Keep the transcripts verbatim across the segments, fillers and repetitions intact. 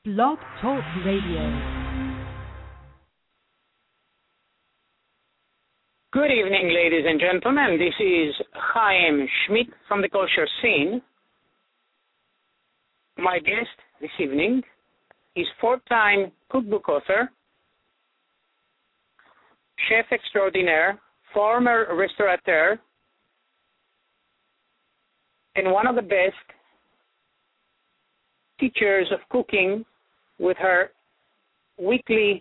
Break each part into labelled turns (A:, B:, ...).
A: Blog Talk Radio.
B: Good evening, ladies and gentlemen. This is Chaim Schmidt from the Kosher Scene. My guest this evening is four-time cookbook author, chef extraordinaire, former restaurateur, and one of the best teachers of cooking with her weekly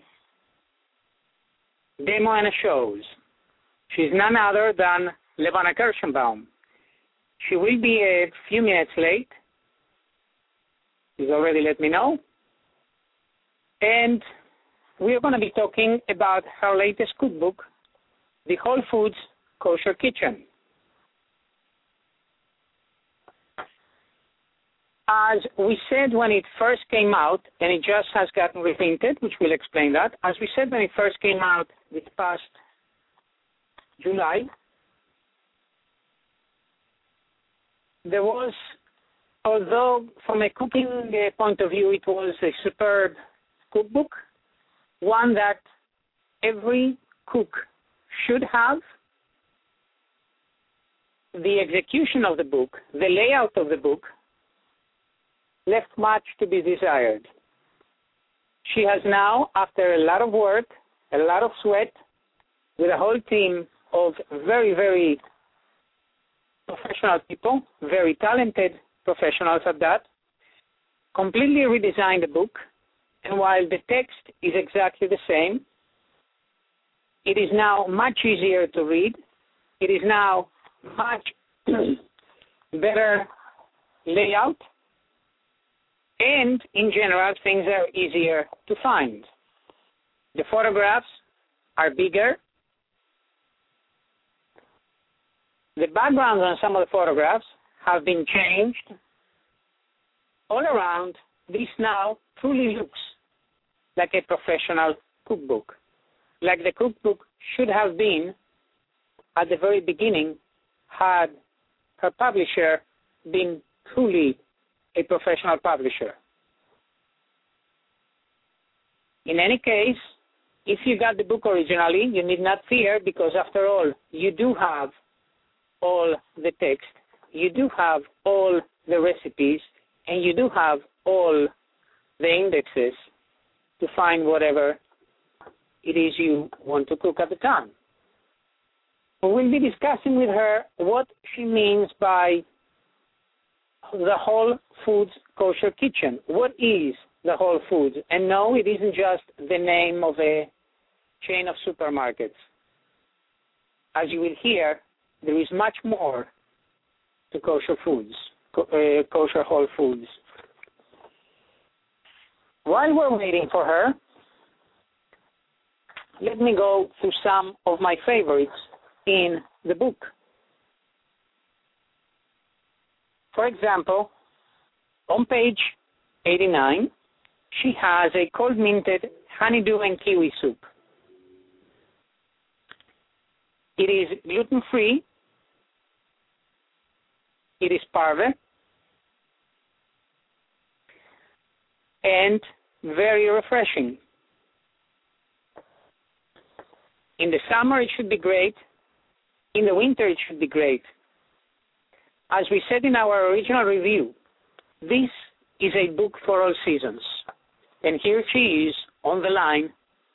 B: demo and shows. She's none other than Levana Kirschenbaum. She will be a few minutes late. She's already let me know. And we're going to be talking about her latest cookbook, The Whole Foods Kosher Kitchen. As we said when it first came out, and it just has gotten reprinted, which will explain that, as we said when it first came out this past July, there was, although from a cooking uh, point of view it was a superb cookbook, one that every cook should have, the execution of the book, the layout of the book, left much to be desired. She has now, after a lot of work, a lot of sweat, with a whole team of very, very professional people, very talented professionals at that, completely redesigned the book. And while the text is exactly the same, it is now much easier to read. It is now much better layout. And in general, things are easier to find. The photographs are bigger. The backgrounds on some of the photographs have been changed. All around, this now truly looks like a professional cookbook, like the cookbook should have been at the very beginning had her publisher been truly a professional publisher. In any case, if you got the book originally, you need not fear, because after all, you do have all the text, you do have all the recipes, and you do have all the indexes to find whatever it is you want to cook at the time. We'll be discussing with her what she means by the Whole Foods Kosher Kitchen. What is the Whole Foods? And no, it isn't just the name of a chain of supermarkets. As you will hear, there is much more to kosher foods, uh, kosher whole foods. While we're waiting for her, let me go through some of my favorites in the book. For example, on page eighty-nine, she has a cold minted honeydew and kiwi soup. It is gluten-free. It is parve. And very refreshing. In the summer, it should be great. In the winter, it should be great. As we said in our original review, this is a book for all seasons. And here she is on the line.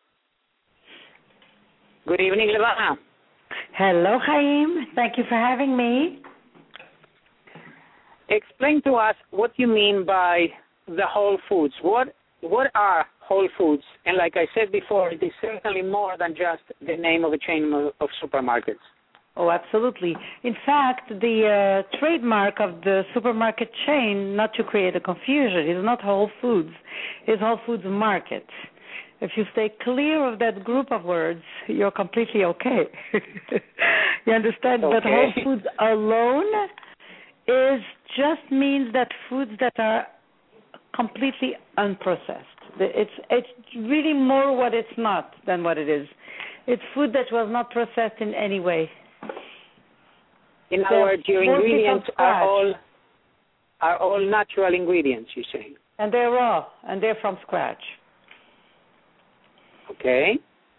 B: Good evening, Levana.
C: Hello, Chaim. Thank you for having me.
B: Explain to us what you mean by the whole foods. What what are whole foods? And like I said before, it is certainly more than just the name of a chain of, of supermarkets.
C: Oh, absolutely. In fact, the uh, trademark of the supermarket chain, not to create a confusion, is not Whole Foods, it's Whole Foods Market. If you stay clear of that group of words, you're completely okay. You understand?
B: Okay.
C: But Whole Foods alone is just means that foods that are completely unprocessed. It's it's really more what it's not than what it is. It's food that was not processed in any way.
B: In other words, your ingredients are all are all natural ingredients, you say?
C: And they're raw, and they're from scratch.
B: Okay.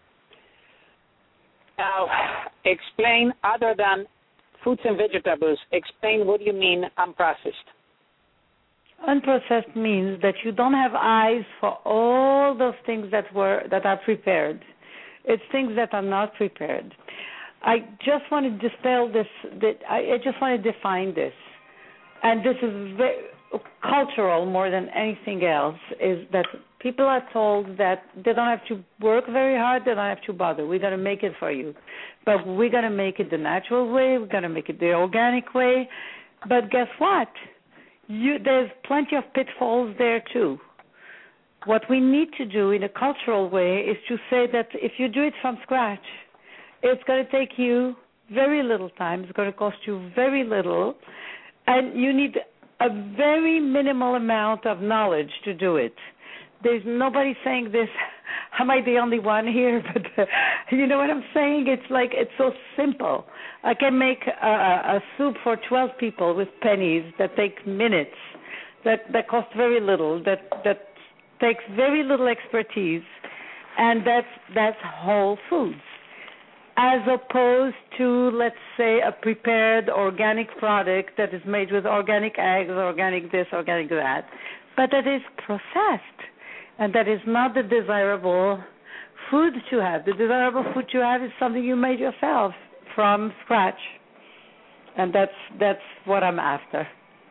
B: Now, explain, other than fruits and vegetables, explain what you mean unprocessed.
C: Unprocessed means that you don't have eyes for all those things that were that are prepared. It's things that are not prepared. I just want to dispel this. That I, I just want to define this, and this is very cultural more than anything else. Is that people are told that they don't have to work very hard, they don't have to bother. We're going to make it for you, but we're going to make it the natural way. We're going to make it the organic way. But guess what? You, there's plenty of pitfalls there too. What we need to do in a cultural way is to say that if you do it from scratch, it's going to take you very little time. It's going to cost you very little, and you need a very minimal amount of knowledge to do it. There's nobody saying this. Am I the only one here? But uh, you know what I'm saying? It's like it's so simple. I can make a, a soup for twelve people with pennies that take minutes, that that cost very little, that that takes very little expertise, and that's that's whole foods, as opposed to, let's say, a prepared organic product that is made with organic eggs, organic this, organic that, but that is processed. And that is not the desirable food to have. The desirable food to have is something you made yourself from scratch. And that's that's what I'm after.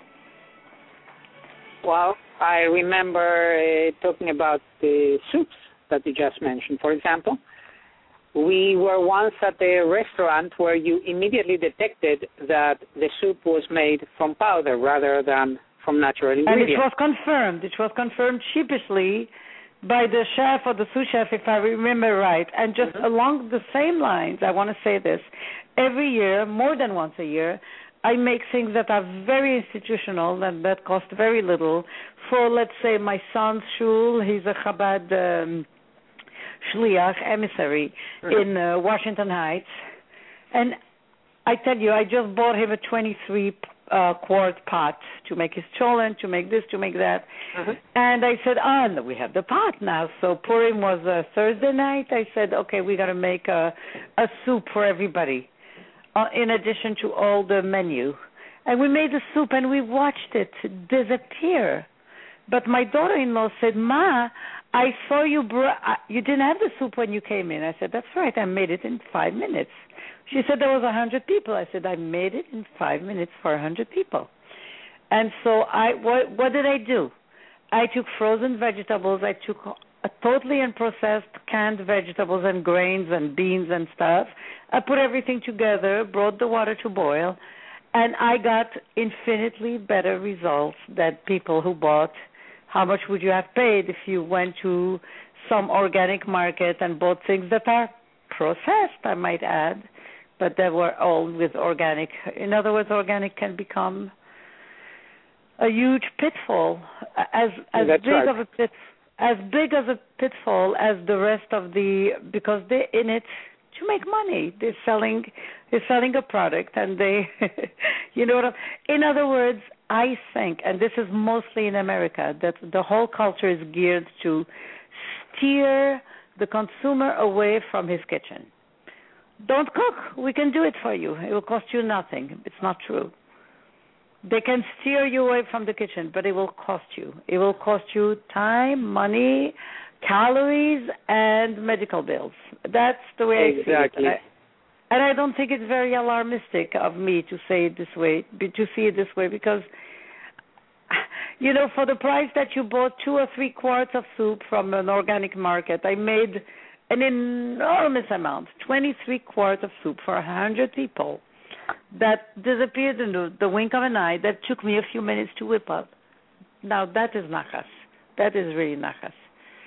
B: Well, I remember uh, talking about the soups that you just mentioned. For example, we were once at a restaurant where you immediately detected that the soup was made from powder rather than from natural ingredients.
C: And it was confirmed. It was confirmed sheepishly by the chef or the sous chef, if I remember right. And just mm-hmm. along the same lines, I want to say this. Every year, more than once a year, I make things that are very institutional and that cost very little. For, let's say, my son's shul, he's a Chabad um, shliach, emissary, mm-hmm. in uh, Washington Heights. And I tell you, I just bought him a twenty-three Uh, quart pot to make his cholent, to make this, to make that. Uh-huh. And I said, oh, no, we have the pot now. So Purim was uh, Thursday night. I said, okay, we got to make a, a soup for everybody, uh, in addition to all the menu. And we made the soup, and we watched it disappear. But my daughter-in-law said, Ma, I saw you, br- you didn't have the soup when you came in. I said, that's right, I made it in five minutes. She said there was a hundred people. I said I made it in five minutes for a hundred people. And so I, what, what did I do? I took frozen vegetables. I took a totally unprocessed canned vegetables and grains and beans and stuff. I put everything together, brought the water to boil, and I got infinitely better results than people who bought. How much would you have paid if you went to some organic market and bought things that are processed, I might add, but they were all with organic. In other words, organic can become a huge pitfall, as as
B: That's
C: big
B: right.
C: of a pit, as big as a pitfall as the rest of the, because they're in it to make money. They're selling, they're selling a product, and they, you know what I'm, in other words, I think, and this is mostly in America, that the whole culture is geared to steer the consumer away from his kitchen. Don't cook. We can do it for you. It will cost you nothing. It's not true. They can steer you away from the kitchen, but it will cost you. It will cost you time, money, calories, and medical bills. That's the way
B: exactly.
C: I see it. And I, and I don't think it's very alarmistic of me to say it this way, to see it this way, because, you know, for the price that you bought two or three quarts of soup from an organic market, I made an enormous amount, twenty-three quarts of soup for one hundred people, that disappeared in the, the wink of an eye, that took me a few minutes to whip up. Now, that is nachas. That is really nachas.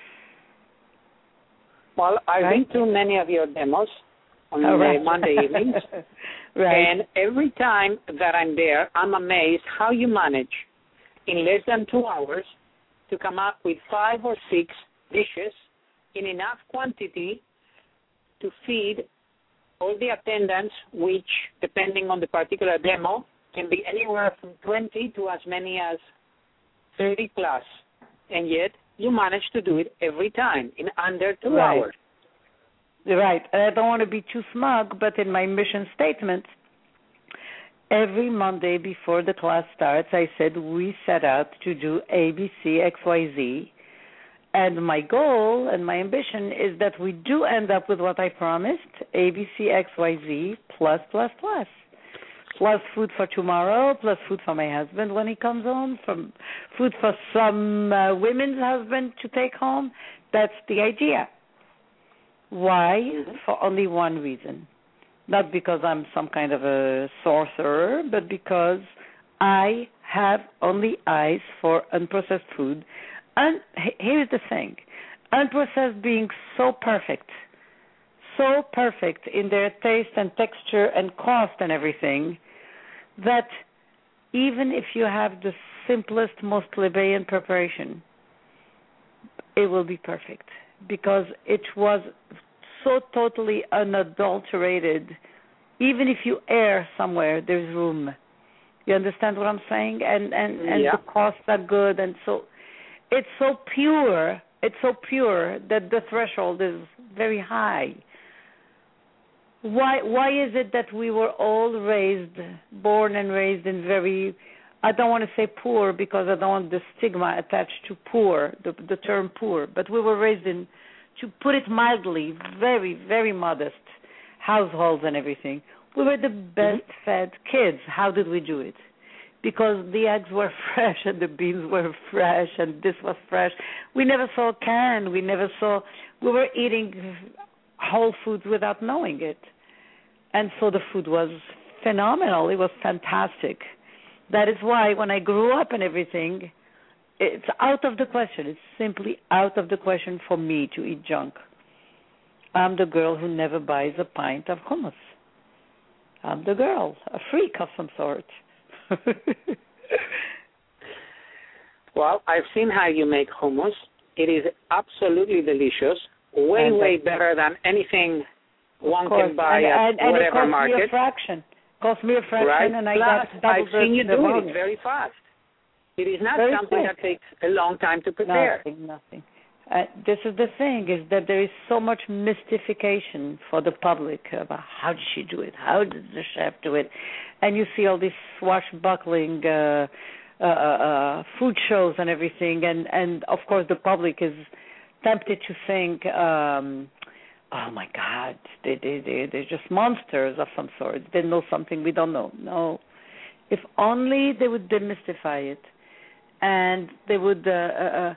B: Well, I've
C: right?
B: been to many of your demos on
C: oh, right.
B: Monday evenings,
C: right.
B: and every time that I'm there, I'm amazed how you manage, in less than two hours, to come up with five or six dishes in enough quantity to feed all the attendants, which, depending on the particular demo, can be anywhere from twenty to as many as thirty plus and yet you manage to do it every time in under two
C: right.
B: hours.
C: Right. And I don't want to be too smug, but in my mission statement, every Monday before the class starts, I said we set out to do A, B, C, X, Y, Z. And my goal and my ambition is that we do end up with what I promised, A, B, C, X, Y, Z, plus, plus, plus. Plus food for tomorrow, plus food for my husband when he comes home, from food for some uh, women's husband to take home. That's the idea. Why? Mm-hmm. For only one reason. Not because I'm some kind of a sorcerer, but because I have only eyes for unprocessed food. And here's the thing. Unprocessed being so perfect, so perfect in their taste and texture and cost and everything, that even if you have the simplest, most plebeian preparation, it will be perfect because it was so totally unadulterated. Even if you err somewhere, there's room. You understand what I'm saying? And and, and
B: yeah.
C: the costs are good, and so it's so pure. It's so pure that the threshold is very high. Why why is it that we were all raised, born and raised in very, I don't want to say poor because I don't want the stigma attached to poor, the, the term poor, but we were raised in, to put it mildly, very, very modest households and everything. We were the best mm-hmm. fed kids. How did we do it? Because the eggs were fresh and the beans were fresh and this was fresh. We never saw can. We never saw, we were eating whole foods without knowing it. And so the food was phenomenal. It was fantastic. That is why when I grew up and everything, it's out of the question. It's simply out of the question for me to eat junk. I'm the girl who never buys a pint of hummus. I'm the girl, a freak of some sort.
B: Well, I've seen how you make hummus. It is absolutely delicious. Way,
C: and
B: way better than anything one can buy
C: and,
B: at
C: and, and
B: whatever
C: it cost
B: market.
C: Me a fraction. Cost me a fraction,
B: right?
C: and I
B: Plus,
C: got
B: I've seen you do it very fast. It is not
C: very
B: something
C: quick.
B: that takes a long time to prepare.
C: Nothing, nothing. Uh, this is the thing, is that there is so much mystification for the public about how did she do it, how did the chef do it, and you see all these swashbuckling uh, uh, uh, food shows and everything, and, and of course the public is tempted to think, um, oh my God, they, they, they, they're just monsters of some sort. They know something we don't know. No. If only they would demystify it and they would uh, uh,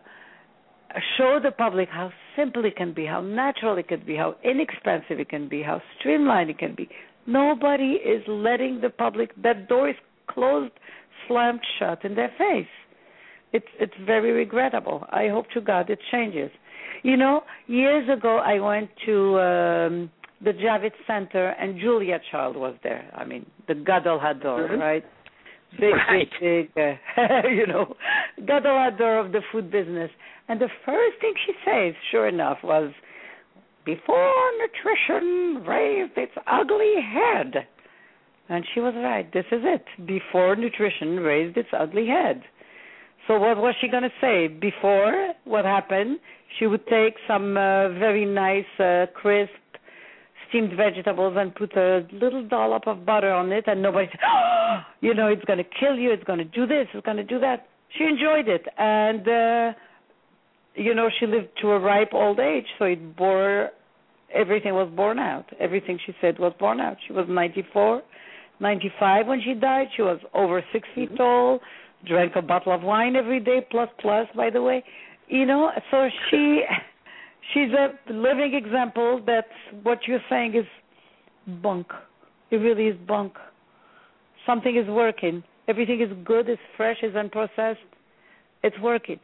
C: show the public how simple it can be, how natural it can be, how inexpensive it can be, how streamlined it can be. Nobody is letting the public, that door is closed, slammed shut in their face. It's it's very regrettable. I hope to God it changes. You know, years ago I went to um, the Javits Center and Julia Child was there. I mean, the Gadol Hador,
B: mm-hmm.
C: right? Big,
B: right.
C: big, big, uh, you know, Gadol Hador of the food business. And the first thing she says, sure enough, was, before nutrition raised its ugly head. And she was right. This is it. Before nutrition raised its ugly head. So what was she going to say? Before, what happened? She would take some uh, very nice, uh, crisp, steamed vegetables and put a little dollop of butter on it, and nobody said, oh, you know, it's going to kill you, it's going to do this, it's going to do that. She enjoyed it. And, uh, you know, she lived to a ripe old age, so it bore, everything was borne out. Everything she said was borne out. She was ninety-four, ninety-five when she died. She was over six feet mm-hmm. tall, drank a bottle of wine every day, plus, plus, by the way. You know, so she, she's a living example that what you're saying is bunk. It really is bunk. Something is working. Everything is good, is fresh, is unprocessed. It's working.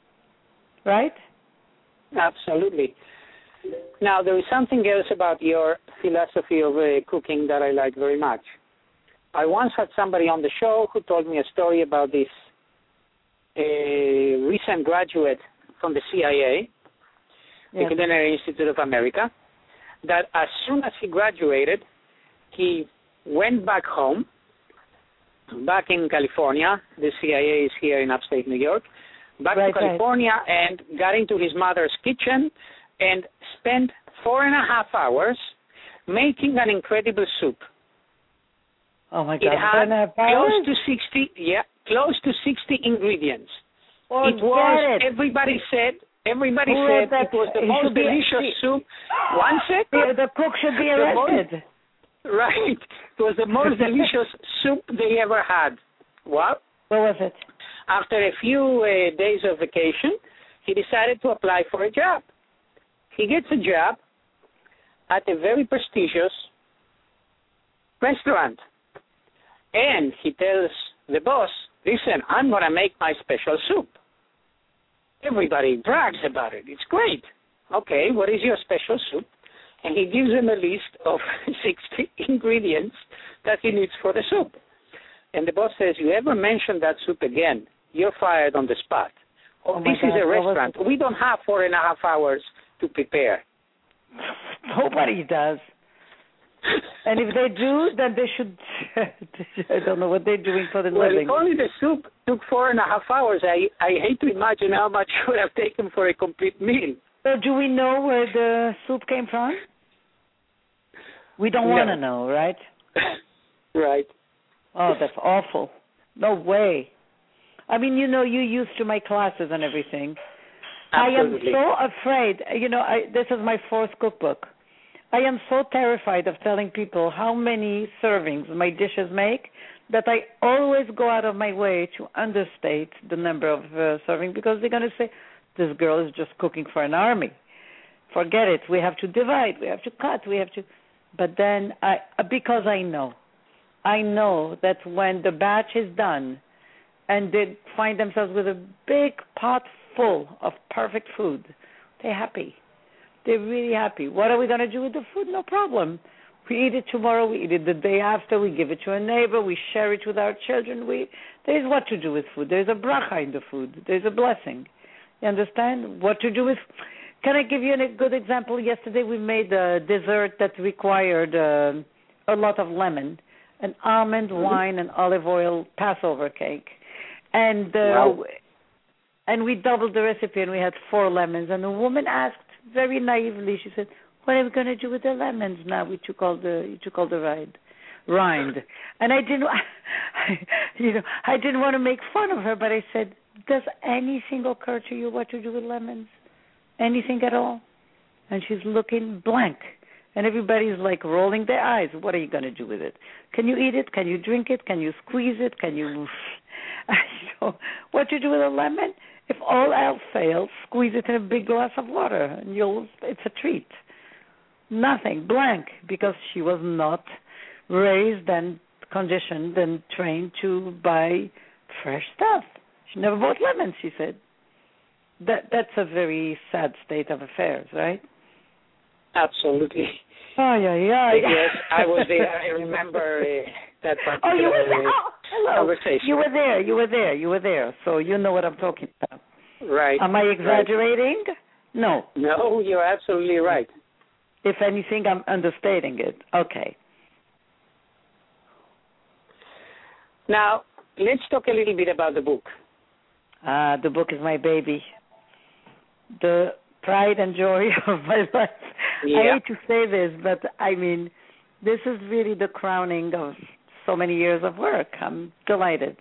C: Right?
B: Absolutely. Now, there is something else about your philosophy of uh, cooking that I like very much. I once had somebody on the show who told me a story about this uh, recent graduate from the C I A, the
C: yes.
B: Culinary Institute of America, that as soon as he graduated, he went back home, back in California. The C I A is here in upstate New York. back
C: right,
B: to California
C: right.
B: and got into his mother's kitchen and spent four and a half hours making an incredible soup.
C: Oh my God!
B: It had
C: close
B: hours? to sixty, yeah, close to sixty ingredients.
C: Oh,
B: it was.
C: it.
B: Everybody said. Everybody
C: Who
B: said
C: that,
B: it was the most delicious
C: be,
B: soup. One second.
C: The, the cook should be arrested.
B: Most, right. It was the most delicious soup they ever had. What?
C: What was it?
B: After a few uh, days of vacation, he decided to apply for a job. He gets a job at a very prestigious restaurant. And he tells the boss, listen, I'm going to make my special soup. Everybody brags about it. It's great. Okay, what is your special soup? And he gives him a list of sixty ingredients that he needs for the soup. And the boss says, you ever mention that soup again, you're fired on the spot. Oh,
C: oh
B: this
C: God,
B: is a restaurant. We don't have four and a half hours to prepare.
C: Nobody does. And if they do, then they should, I don't know what they're doing for the
B: well,
C: living.
B: Well, if only the soup took four and a half hours, I, I hate to imagine how much it would have taken for a complete meal.
C: So do we know where the soup came from? We don't
B: no.
C: want to know, right?
B: Right.
C: Oh, that's awful. No way. I mean, you know, you're used to my classes and everything.
B: Absolutely.
C: I am so afraid. You know, I, this is my fourth cookbook. I am so terrified of telling people how many servings my dishes make that I always go out of my way to understate the number of uh, servings because they're going to say, this girl is just cooking for an army. Forget it. We have to divide. We have to cut. We have to. But then, I because I know, I know that when the batch is done and they find themselves with a big pot full of perfect food, they're happy. They're really happy. What are we going to do with the food? No problem. We eat it tomorrow. We eat it the day after. We give it to a neighbor. We share it with our children. We There's what to do with food. There's a bracha in the food. There's a blessing. You understand? What to do with... Can I give you a good example? Yesterday we made a dessert that required uh, a lot of lemon, an almond, mm-hmm. wine, and olive oil Passover cake. And, uh,
B: wow.
C: and we doubled the recipe, and we had four lemons. And the woman asked, very naively, she said, what are we going to do with the lemons now? We took all the, you took all the rind, rind. And I didn't, you know, I didn't want to make fun of her, but I said, does anything occur to you what to do with lemons? Anything at all? And she's looking blank. And everybody's like rolling their eyes. What are you going to do with it? Can you eat it? Can you drink it? Can you squeeze it? Can you... so, what to do with a lemon? If all else fails, squeeze it in a big glass of water, and you'll. It's a treat. Nothing, blank, because she was not raised and conditioned and trained to buy fresh stuff. She never bought lemons, she said. That that's a very sad state of affairs, right?
B: Absolutely.
C: Oh yeah, yeah.
B: Yes, I was there. I remember uh, that particular
C: oh, you were there. Oh, hello.
B: conversation.
C: You were there. You were there. You were there. So you know what I'm talking about.
B: Right.
C: Am I exaggerating?
B: Right.
C: No.
B: No, you're absolutely right.
C: If anything, I'm understating it. Okay.
B: Now, let's talk a little bit about the book.
C: Ah, the book is my baby. The pride and joy of my life.
B: Yeah.
C: I hate to say this, but I mean, this is really the crowning of so many years of work. I'm delighted.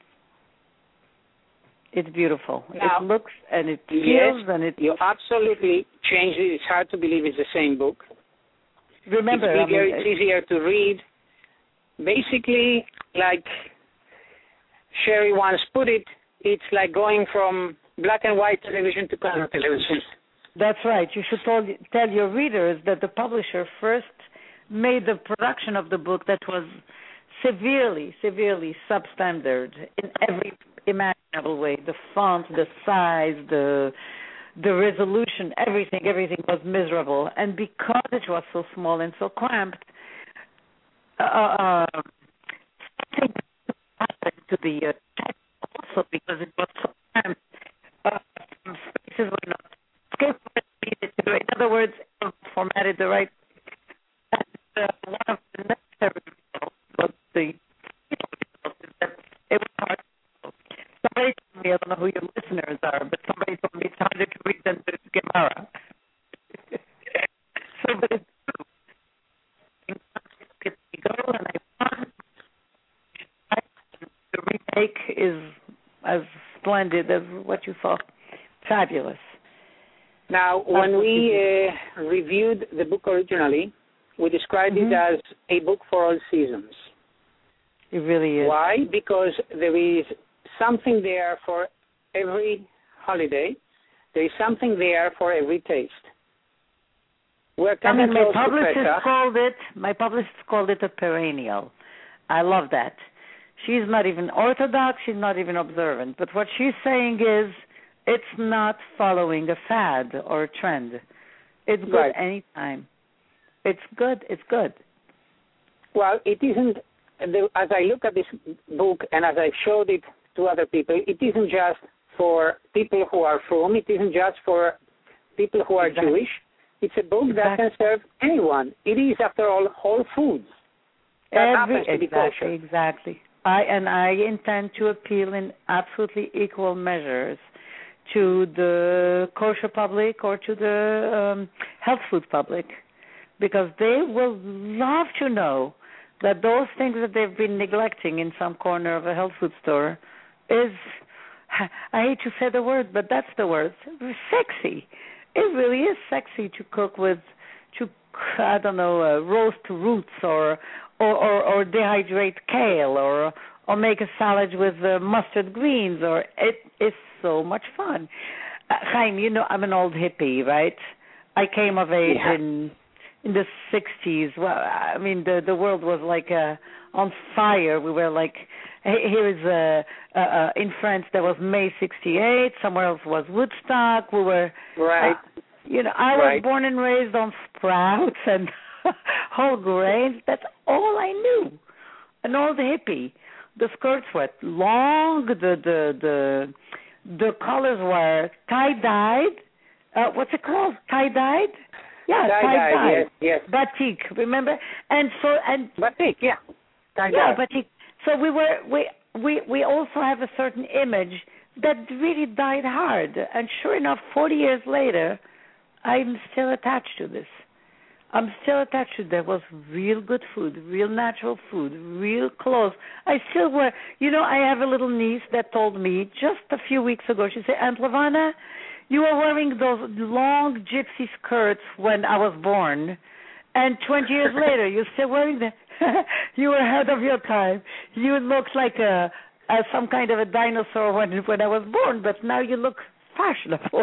C: It's beautiful.
B: Now,
C: it looks and it feels
B: yes,
C: and it...
B: You absolutely changed it. It's hard to believe it's the same book.
C: Remember,
B: it's bigger,
C: I mean,
B: it's easier to read. Basically, like Sherry once put it, it's like going from black and white television to color television.
C: That's right. You should tell, tell your readers that the publisher first made the production of the book that was severely, severely substandard in every imaginable way. The font, the size, the the resolution, everything, everything was miserable. And because it was so small and so cramped, uh, uh, something happened to the uh, text also because it was so cramped. Uh, spaces were not in other words, formatted the right. And, uh, one of the necessary results was the results is that it was hard. Somebody told me, I don't know who your listeners Sarah. So, but it's true. We go and I want the remake is as splendid as what you saw. Fabulous.
B: Now, when we uh, reviewed the book originally, we described mm-hmm. it as a book for all seasons.
C: It really is.
B: Why? Because there is something there for every holiday. There is something there for every taste. We're coming
C: and then my
B: close to
C: publicist
B: Pesach.
C: called it. My publicist called it a perennial. I love that. She's not even Orthodox. She's not even observant. But what she's saying is, it's not following a fad or a trend. It's good
B: right.
C: anytime. It's good. It's good.
B: Well, it isn't. As I look at this book and as I've showed it to other people, it isn't just for people who are frum. It isn't just for people who are
C: exactly.
B: Jewish. It's a book
C: exactly.
B: that can serve anyone. It is, after all, whole foods. That
C: Every,
B: happens to be
C: exactly,
B: kosher.
C: exactly. I and I intend to appeal in absolutely equal measures to the kosher public or to the um, health food public, because they will love to know that those things that they've been neglecting in some corner of a health food store is, I hate to say the word, but that's the word, sexy. It really is sexy to cook with, to, I don't know, uh, roast roots or, or, or, or dehydrate kale or or make a salad with uh, mustard greens, or it is so much fun. Uh, Chaim, you know, I'm an old hippie, right? I came of age
B: yeah.
C: in in the sixties. Well, I mean, the the world was like uh, on fire. We were like, here is uh, uh, uh, in France there was May sixty-eight. Somewhere else was Woodstock. We were,
B: right.
C: Uh, you know, I
B: right.
C: was born and raised on sprouts and whole grains. That's all I knew. An old hippie. The skirts were long. The the the the colors were tie dyed. Uh, what's it called? Tie dyed. Yeah, tie dyed.
B: Yes, yes.
C: Batik. Remember? And so and
B: batik. Yeah. Tie-dyed.
C: Yeah, batik. So we were we we we also have a certain image that really died hard. And sure enough, forty years later, I'm still attached to this. I'm still attached to there was real good food, real natural food, real clothes. I still wear, you know, I have a little niece that told me just a few weeks ago, she said, Aunt Levana, you were wearing those long gypsy skirts when I was born, and twenty years later, you're still wearing them. You were ahead of your time. You looked like a, a some kind of a dinosaur when when I was born, but now you look fashionable.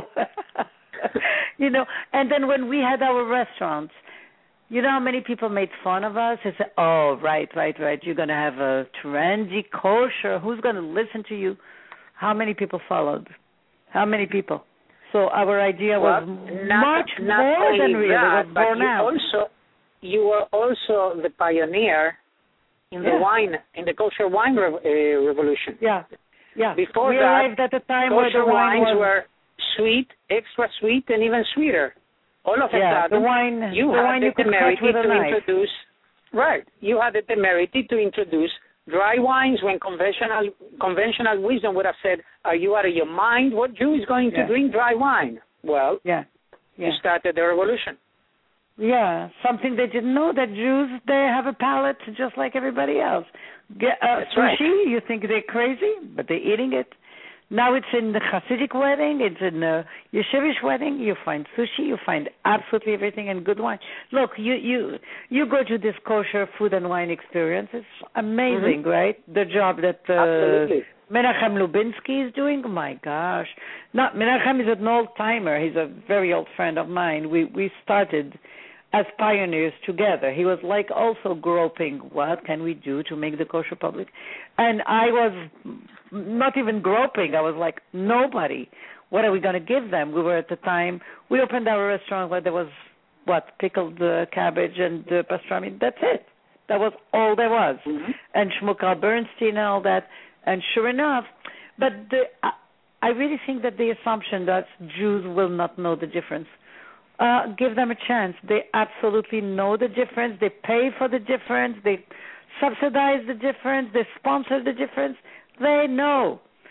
C: You know, and then when we had our restaurants, you know how many people made fun of us? They said, oh, right, right, right, you're going to have a trendy kosher. Who's going to listen to you? How many people followed? How many people? So our idea
B: well,
C: was
B: not,
C: much
B: not
C: more than real.
B: That,
C: it was
B: but
C: born
B: you
C: out.
B: Also, you were also the pioneer in
C: yeah.
B: the wine, in the kosher wine rev- uh, revolution.
C: Yeah, yeah.
B: Before
C: we
B: that,
C: arrived at a time where the wine
B: wines
C: was...
B: were sweet, extra sweet, and even sweeter. All of a
C: yeah,
B: sudden,
C: the wine,
B: you
C: the
B: had
C: wine
B: the
C: you could
B: temerity
C: cut with a
B: to
C: knife.
B: introduce. Right, you had the temerity to introduce dry wines when conventional conventional wisdom would have said, "Are you out of your mind? What Jew is going to
C: yeah.
B: drink dry wine?" Well,
C: yeah. Yeah.
B: you started the revolution.
C: Yeah, something they didn't know, that Jews, they have a palate just like everybody else. Get, uh,
B: That's
C: sushi,
B: right.
C: you think they're crazy, but they're eating it. Now it's in the Hasidic wedding, it's in the Yeshivish wedding. You find sushi, you find absolutely everything, and good wine. Look, you you you go to this kosher food and wine experience. It's amazing,
B: Mm-hmm.
C: right? The job that uh,
B: Absolutely.
C: Menachem Lubinsky is doing. Oh my gosh! Not Menachem is an old timer. He's a very old friend of mine. We we started as pioneers together. He was like also groping, what can we do to make the kosher public? And I was not even groping. I was like, nobody. What are we going to give them? We were at the time, we opened our restaurant where there was, what, pickled uh, cabbage and uh, pastrami. That's it. That was all there was.
B: Mm-hmm.
C: And Shmuel Bernstein and all that. And sure enough, but the, I, I really think that the assumption that Jews will not know the difference, Uh, give them a chance. They absolutely know the difference. They pay for the difference. They subsidize the difference. They sponsor the difference. They know.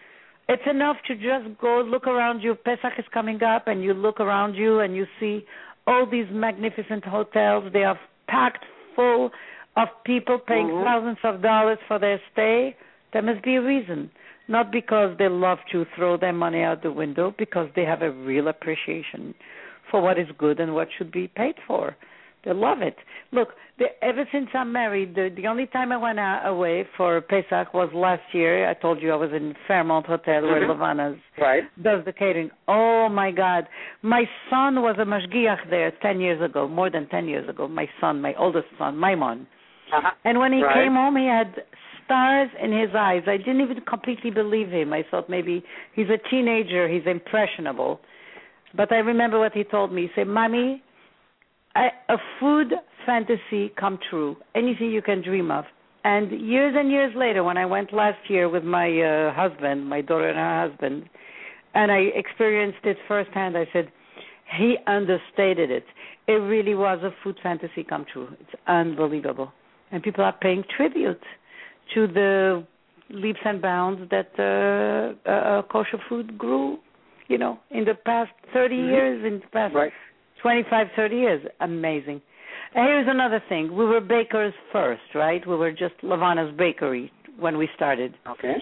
C: It's enough to just go look around you. Pesach is coming up, and you look around you and you see all these magnificent hotels. They are packed full of people paying mm-hmm. thousands of dollars for their stay. There must be a reason. Not because they love to throw their money out the window, because they have a real appreciation for what is good and what should be paid for. They love it. Look, the, ever since I'm married, the, the only time I went out, away for Pesach was last year. I told you I was in Fairmont Hotel mm-hmm. where Levana's
B: right.
C: does the catering. Oh, my God. My son was a mashgiach there ten years ago, more than ten years agon. My son, my oldest son, Maimon.
B: Uh-huh.
C: And when he
B: right.
C: came home, he had stars in his eyes. I didn't even completely believe him. I thought maybe he's a teenager, he's impressionable. But I remember what he told me. He said, Mommy, I, a food fantasy come true, anything you can dream of. And years and years later, when I went last year with my uh, husband, my daughter and her husband, and I experienced it firsthand, I said, he understated it. It really was a food fantasy come true. It's unbelievable. And people are paying tribute to the leaps and bounds that uh, uh, kosher food grew, you know, in the past thirty mm-hmm. years, in the past
B: right.
C: twenty-five, thirty years. Amazing. And here's another thing. We were bakers first, right? We were just Levana's Bakery when we started.
B: Okay.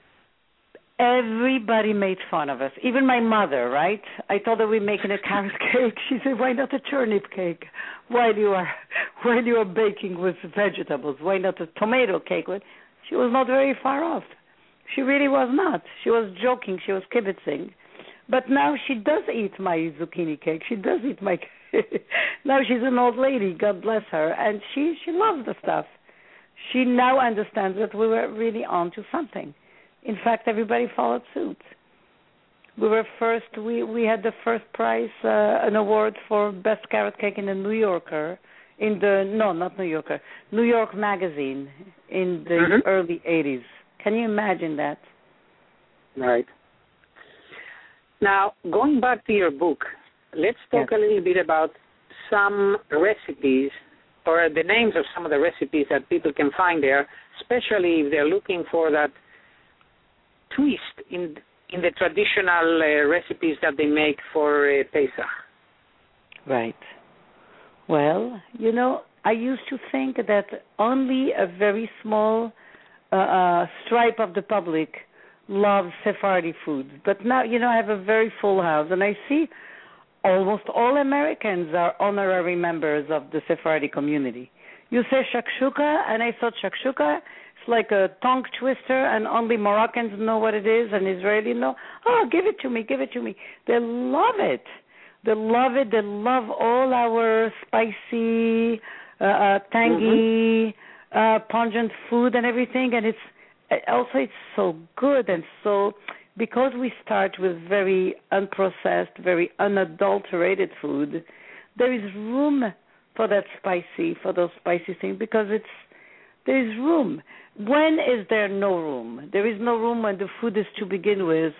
C: Everybody made fun of us, even my mother, right? I told her we're making a carrot cake. She said, why not a turnip cake? Why do you are, why you are baking with vegetables? Why not a tomato cake? She was not very far off. She really was not. She was joking. She was kibitzing. But now she does eat my zucchini cake. She does eat my cake. Now she's an old lady, God bless her, and she, she loves the stuff. She now understands that we were really on to something. In fact, everybody followed suit. We were first, we, we had the first prize, uh, an award for best carrot cake in the New Yorker, in the, no, not New Yorker, New York Magazine in the mm-hmm. early eighties. Can you imagine that?
B: Right. Now, going back to your book, let's talk yes. a little bit about some recipes or the names of some of the recipes that people can find there, especially if they're looking for that twist in in the traditional uh, recipes that they make for uh, Pesach.
C: Right. Well, you know, I used to think that only a very small uh, uh, stripe of the public loves Sephardi foods. But now, you know, I have a very full house, and I see almost all Americans are honorary members of the Sephardi community. You say shakshuka, and I thought shakshuka, it's like a tongue twister, and only Moroccans know what it is, and Israelis know. Oh, give it to me, give it to me. They love it. They love it. They love all our spicy, uh, uh, tangy, mm-hmm. uh, pungent food and everything. And it's also it's so good and so because we start with very unprocessed, very unadulterated food. There is room for that spicy, for those spicy things because it's there is room. When is there no room? There is no room when the food is to begin with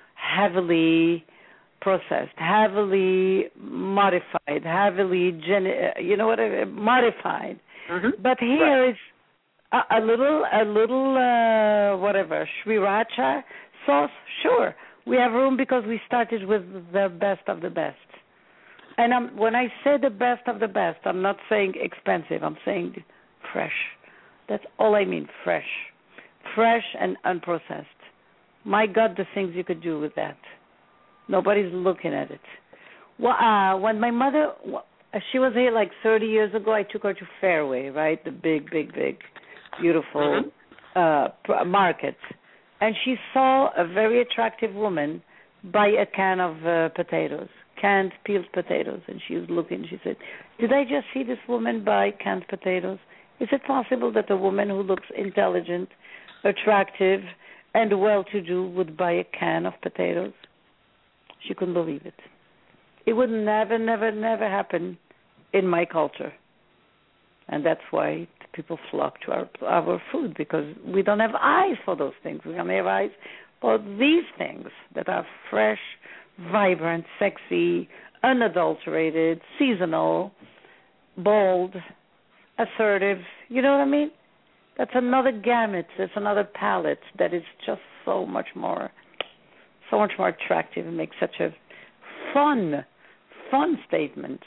C: heavily processed, heavily modified, heavily, gen- you know what, I mean? modified. Mm-hmm. But here right. it's a, a little, a little, uh, whatever, sriracha sauce. Sure, we have room because we started with the best of the best. And I'm, when I say the best of the best, I'm not saying expensive. I'm saying fresh. That's all I mean, fresh. Fresh and unprocessed. My God, the things you could do with that. Nobody's looking at it. Well, uh, when my mother, she was here like thirty years ago, I took her to Fairway, right? The big, big, big, beautiful mm-hmm. uh, market. And she saw a very attractive woman buy a can of uh, potatoes, canned peeled potatoes. And she was looking, she said, did I just see this woman buy canned potatoes? Is it possible that a woman who looks intelligent, attractive, and well-to-do would buy a can of potatoes? She couldn't believe it. It would never, never, never happen in my culture. And that's why people flock to our, our food, because we don't have eyes for those things. We only have eyes for these things that are fresh, vibrant, sexy, unadulterated, seasonal, bold, assertive. You know what I mean? That's another gamut. That's another palette that is just so much more so much more attractive and makes such a fun, fun statement.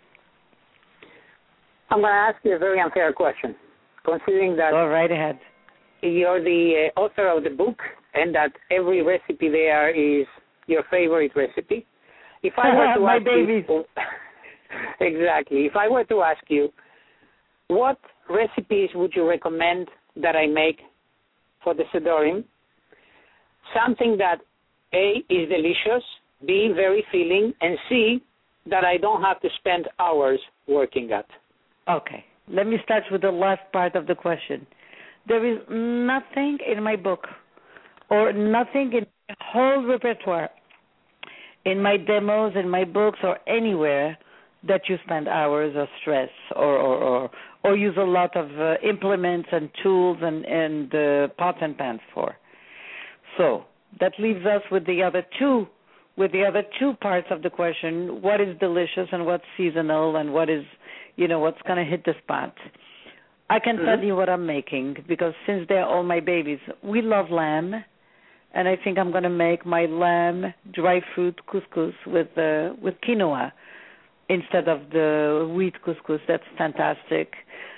B: I'm going to ask you a very unfair question, considering that
C: Go right ahead.
B: you're the uh, author of the book and that every recipe there is your favorite recipe. If I were to
C: My
B: ask
C: babies.
B: you, exactly. If I were to ask you, what recipes would you recommend that I make for the Sedorim? Something that A, is delicious, B, very filling, and C, that I don't have to spend hours working at.
C: Okay. Let me start with the last part of the question. There is nothing in my book or nothing in the whole repertoire, in my demos, in my books, or anywhere that you spend hours or stress or or, or, or use a lot of uh, implements and tools and, and uh, pots and pans for. So that leaves us with the other two with the other two parts of the question: what is delicious and what's seasonal and what is, you know, what's going to hit the spot. I can mm-hmm. tell you what I'm making because since they're all my babies, we love lamb, and I think I'm going to make my lamb dry fruit couscous with uh, with quinoa instead of the wheat couscous. That's fantastic.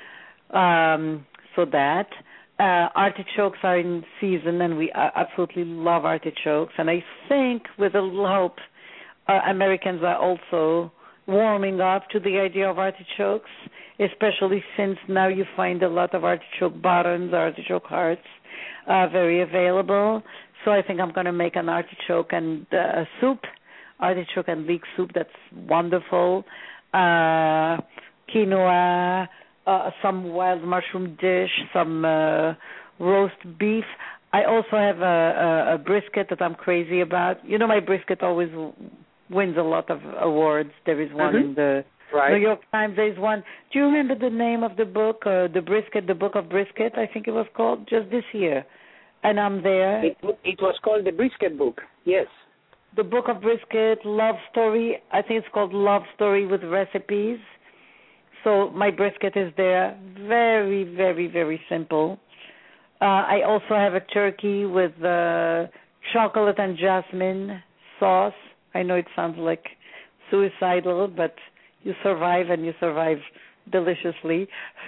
C: Um, so that. Uh, artichokes are in season, and we uh, absolutely love artichokes. And I think, with a little help, uh, Americans are also warming up to the idea of artichokes, especially since now you find a lot of artichoke bottoms, artichoke hearts, uh, very available. So I think I'm going to make an artichoke and uh, soup, artichoke and leek soup. That's wonderful. Uh, quinoa. Uh, some wild mushroom dish, some uh, roast beef. I also have a, a, a brisket that I'm crazy about. You know, my brisket always w- wins a lot of awards. There is one
B: mm-hmm.
C: in the
B: right.
C: New York Times. There is one. Do you remember the name of the book, uh, The Brisket, The Book of Brisket, I think it was called, just this year. And I'm there.
B: It, it was called The Brisket Book, yes.
C: The Book of Brisket, Love Story. I think it's called Love Story with Recipes. So my brisket is there, very, very, very simple. Uh, I also have a turkey with uh, chocolate and jasmine sauce. I know it sounds like suicidal, but you survive and you survive deliciously.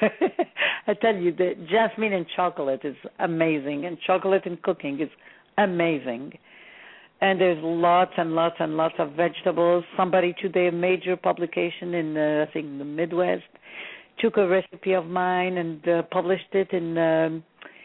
C: I tell you, the jasmine and chocolate is amazing, and chocolate in cooking is amazing. And there's lots and lots and lots of vegetables. Somebody today, a major publication in, uh, I think, the Midwest, took a recipe of mine and uh, published it in, um,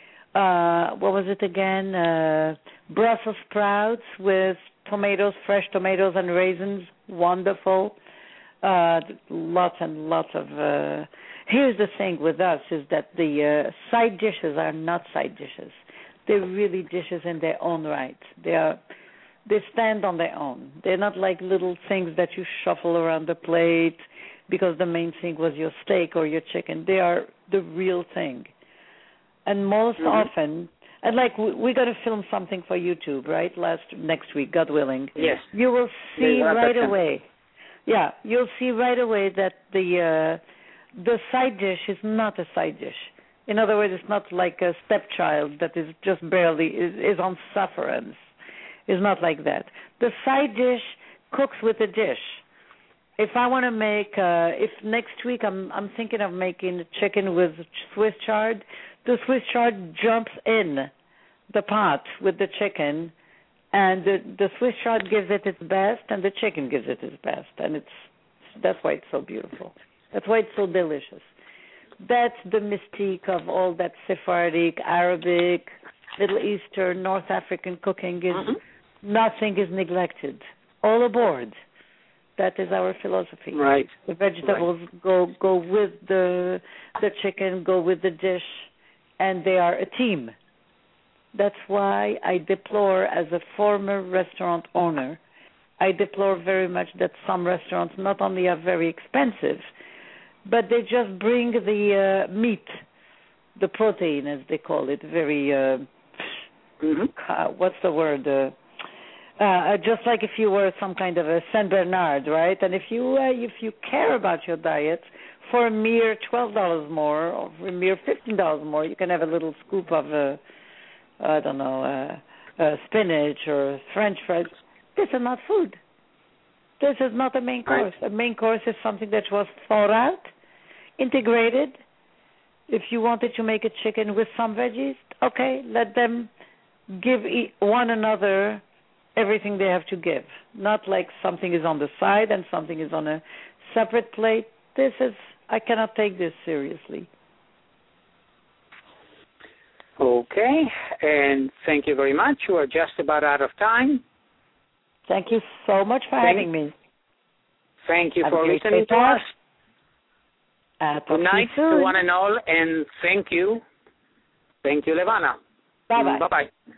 C: uh, what was it again? Uh, Brussels sprouts with tomatoes, fresh tomatoes and raisins. Wonderful. Uh, lots and lots of... Uh, here's the thing with us is that the uh, side dishes are not side dishes. They're really dishes in their own right. They are... They stand on their own. They're not like little things that you shuffle around the plate because the main thing was your steak or your chicken. They are the real thing. And most mm-hmm. often, and like we, we're going to film something for YouTube, right? Last next week, God willing.
B: Yes.
C: You will see right away. Yeah, you'll see right away that the uh, the side dish is not a side dish. In other words, it's not like a stepchild that is just barely is, is on sufferance. It's not like that. The side dish cooks with the dish. If I want to make, uh, if next week I'm I'm thinking of making chicken with Swiss chard, the Swiss chard jumps in the pot with the chicken, and the, the Swiss chard gives it its best, and the chicken gives it its best, and it's that's why it's so beautiful. That's why it's so delicious. That's the mystique of all that Sephardic, Arabic, Middle Eastern, North African cooking is. Mm-hmm. Nothing is neglected. All aboard. That is our philosophy.
B: Right.
C: The vegetables right. go go with the the chicken, go with the dish, and they are a team. That's why I deplore, as a former restaurant owner, I deplore very much that some restaurants not only are very expensive, but they just bring the uh, meat, the protein, as they call it, very, uh, mm-hmm. uh, what's the word, uh, Uh, just like if you were some kind of a Saint Bernard, right? And if you uh, if you care about your diet, for a mere twelve dollars more, or for a mere fifteen dollars more, you can have a little scoop of, uh, I don't know, uh, uh, spinach or French fries. This is not food. This is not a main course.
B: Right.
C: A main course is something that was thought out, integrated. If you wanted to make a chicken with some veggies, okay, let them give one another everything they have to give. Not like something is on the side and something is on a separate plate. This is, I cannot take this seriously.
B: Okay, and thank you very much. We are just about out of time.
C: Thank you so much for
B: thank,
C: having me.
B: Thank you
C: Have
B: for listening to us.
C: Uh,
B: Good night to one and all, and thank you. Thank you, Levana.
C: Bye-bye.
B: Bye-bye.